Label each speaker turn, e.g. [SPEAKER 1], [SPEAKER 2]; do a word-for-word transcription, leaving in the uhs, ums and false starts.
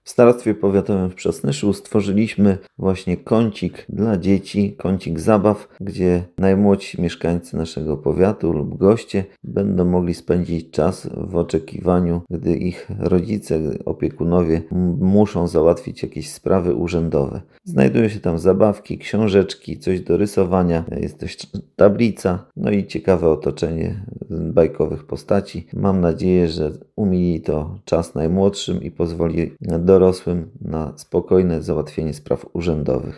[SPEAKER 1] W Starostwie Powiatowym w Przasnyszu stworzyliśmy właśnie kącik dla dzieci, kącik zabaw, gdzie najmłodsi mieszkańcy naszego powiatu lub goście będą mogli spędzić czas w oczekiwaniu, gdy ich rodzice, opiekunowie muszą załatwić jakieś sprawy urzędowe. Znajdują się tam zabawki, książeczki, coś do rysowania, jest też tablica, no i ciekawe otoczenie bajkowych postaci. Mam nadzieję, że umili to czas najmłodszym i pozwoli dorosłym na spokojne załatwienie spraw urzędowych.